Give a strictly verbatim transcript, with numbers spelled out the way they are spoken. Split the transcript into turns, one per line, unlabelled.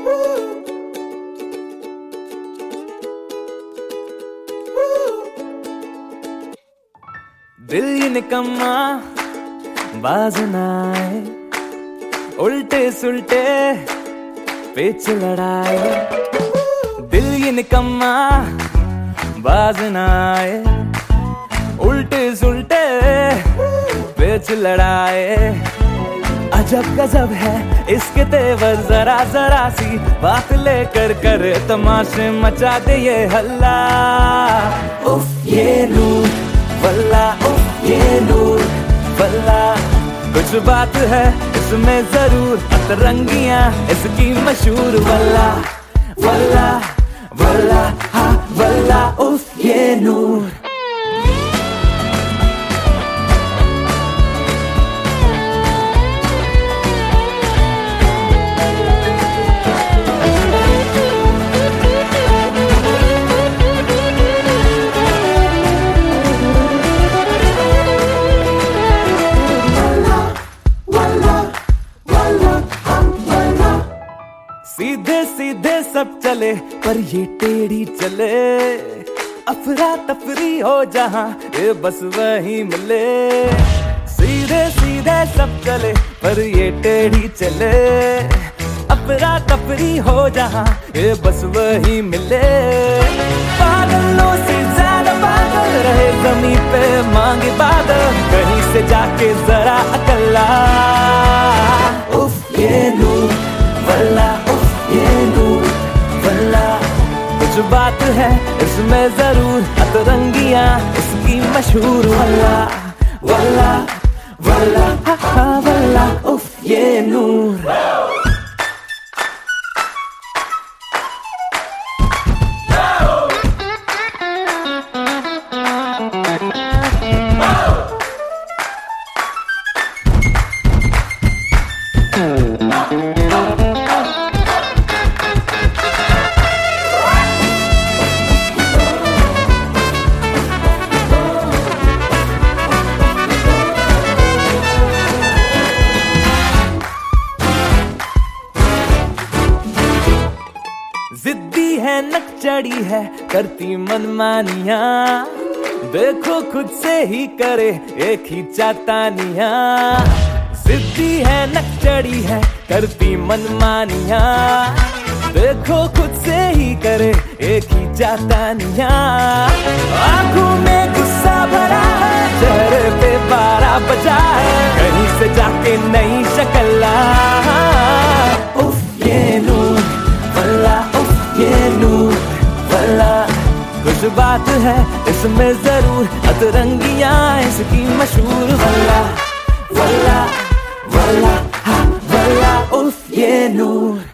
दिल ये निकम्मा बाज ना आए, उल्टे सुल्टे पेच लड़ाए। दिल ये निकम्मा बाज ना आए, उल्टे सुल्टे पेच लड़ाए। अजब गजब है इसके तेवर, जरा जरा सी बात लेकर कर तमाशे मचा दे ये हल्ला। उफ ये नूर वल्ला, उफ ये नूर वल्ला, कुछ बात है इसमें जरूर, अतरंगियां इसकी मशहूर। वल्ला वल्ला वल्ला हा वल्ला, उफ ये नूर। सीधे सीधे सब चले पर ये टेढ़ी चले, अफरा तफरी हो जहां ये बस वही मिले। सीधे सीधे सब चले पर ये टेढ़ी चले, अफरा तफरी हो जहां ये बस वही मिले। पागलों से ज्यादा पागल रहे जमीन पे मांगे बादल, कहीं से जाके जरा अकल्ला। उफ ये नूर वल्ला, ये नूर वल्ला, कुछ बात है इसमें जरूर, अतरंगियां इसकी मशहूर। वल्ला वल्ला वल्ला हा हा वल्ला, उफ ये नूर। जिद्दी है नकचड़ी है करती मनमानियां, देखो खुद से ही करे एक ही चातानियां। जिद्दी है नकचड़ी है करती मनमानियां, देखो खुद से ही करे एक ही चातानियां। आंखों में गुस्सा भरा है, चेहरे पे बारह बजा है, कहीं से जाके नई शक्ल। उफ ये नूर वल्ला, ये नूर वल्ला, कुछ बात है इसमें जरूर, अतरंगियां इसकी मशहूर। वल्ला वल्ला वल्ला हा वल्ला, उफ ये नूर।